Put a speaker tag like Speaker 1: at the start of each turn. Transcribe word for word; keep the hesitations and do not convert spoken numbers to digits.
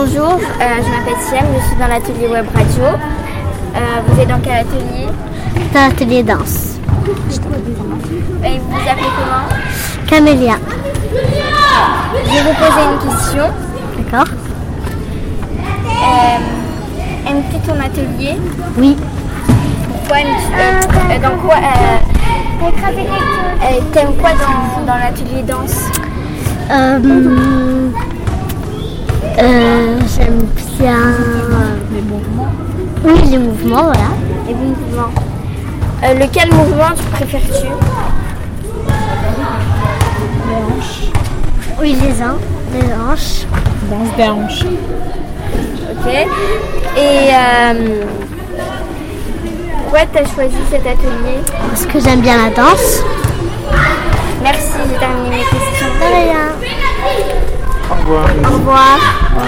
Speaker 1: Bonjour, euh, je m'appelle Siam, je suis dans l'atelier web radio. Euh, vous êtes dans quel atelier?
Speaker 2: Dans l'atelier danse.
Speaker 1: Et vous vous appelez comment?
Speaker 2: Camélia.
Speaker 1: Je vais vous poser une question.
Speaker 2: D'accord.
Speaker 1: Euh, aimes-tu ton atelier?
Speaker 2: Oui.
Speaker 1: Pourquoi aimes-tu euh, dans quoi euh, euh, T'aimes quoi dans, dans l'atelier danse?
Speaker 2: Euh, euh, j'aime bien
Speaker 1: les mouvements.
Speaker 2: Oui, les mouvements, voilà.
Speaker 1: Les mouvements. Euh, lequel mouvement tu préfères-tu?
Speaker 3: Les hanches.
Speaker 2: Oui, les uns, les hanches.
Speaker 3: Danse des hanches.
Speaker 1: Ok. Et euh, pourquoi tu as choisi cet atelier?
Speaker 2: Parce que j'aime bien la danse.
Speaker 1: Merci, j'ai terminé mes questions.
Speaker 2: De rien.
Speaker 3: Au revoir.
Speaker 1: Au revoir.